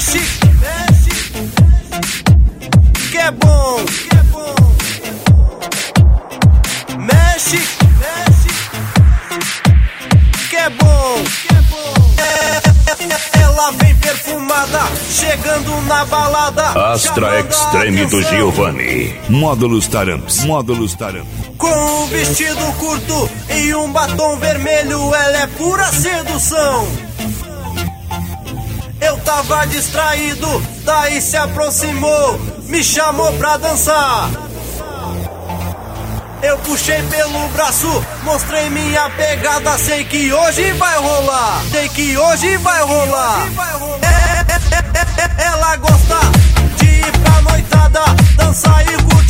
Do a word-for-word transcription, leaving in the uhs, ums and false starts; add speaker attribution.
Speaker 1: mexe, mexe, que é bom, que é bom. Mexe, mexe, que é bom, que é bom. É, ela vem perfumada, chegando na balada.
Speaker 2: Astra Extreme do Giovanni. Módulos Taramps, módulos Taramps.
Speaker 1: Com um vestido curto e um batom vermelho, ela é pura sedução. Eu tava distraído, daí se aproximou, me chamou pra dançar. Eu puxei pelo braço, mostrei minha pegada. Sei que hoje vai rolar, sei que hoje vai rolar. É, é, é, é, ela gosta de ir pra noitada, dançar e curtir.